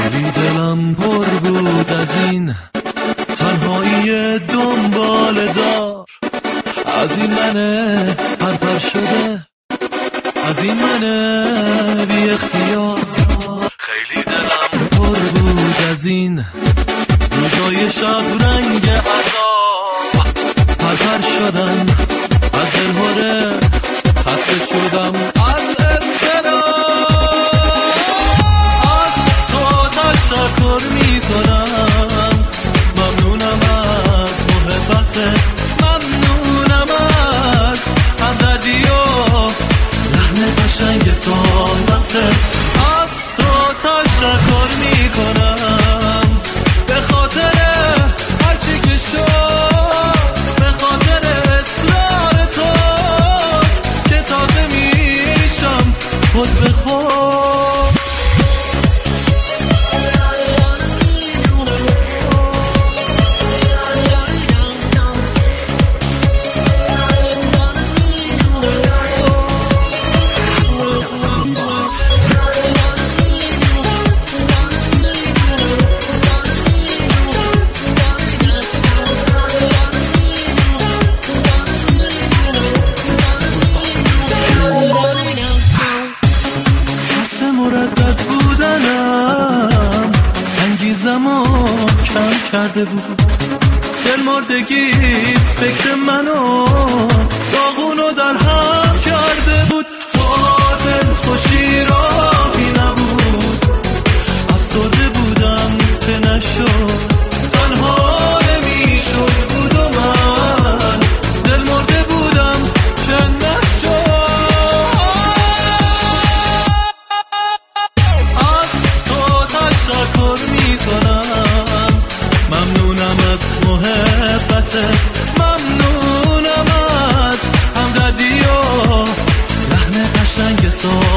خیلی دلم پر بود از این تنهایی دنبال دار، از این منه پرپر شده، از این منه بی اختیار. خیلی دلم پر بود از این روزای شب رنگ عذاب، پرپر شدم از دلهوره، خسته شدم از تشکر می کنم، ممنونم از محبتت، ممنونم از همدردی و لحن قشنگ صحبتت. از تو تشکر می کنم به خاطر هرچی که شد، به خاطر اصرار توست که تازه میشم خود به خود. مردد بودنم انگیزمو کم کرده بود، دل مردگی فکر منو داغونو در هم کرده بود. تو دل خوشی راهی نبود، افسرده بودم که نشد، تنها نمیشد بود و من دل مرده بودم که نشد. تشکر می کنم، ممنونم از محبتت، ممنونم از همدردی و لحن قشنگ